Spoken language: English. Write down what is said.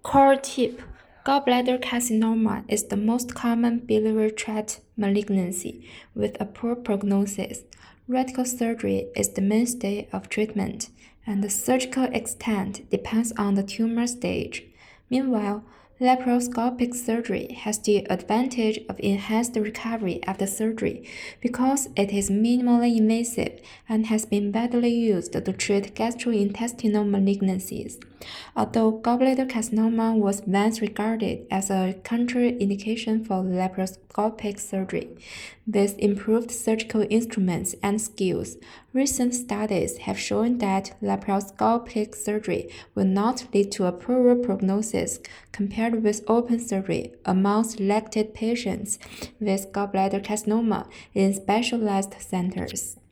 Core tip: gallbladder carcinoma is the most common biliary tract malignancy with a poor prognosis. Radical surgery is the mainstay of treatment, and the surgical extent depends on the tumor stage. Meanwhile, laparoscopic surgery has the advantage of enhanced recovery after surgery because it is minimally invasive and has been widely used to treat gastrointestinal malignancies. Although gallbladder carcinoma was once regarded as a contraindication for laparoscopic surgery, with improved surgical instruments and skills, recent studies have shown that laparoscopic surgery will not lead to a poorer prognosis compared with open surgery among selected patients with gallbladder carcinoma in specialized centers.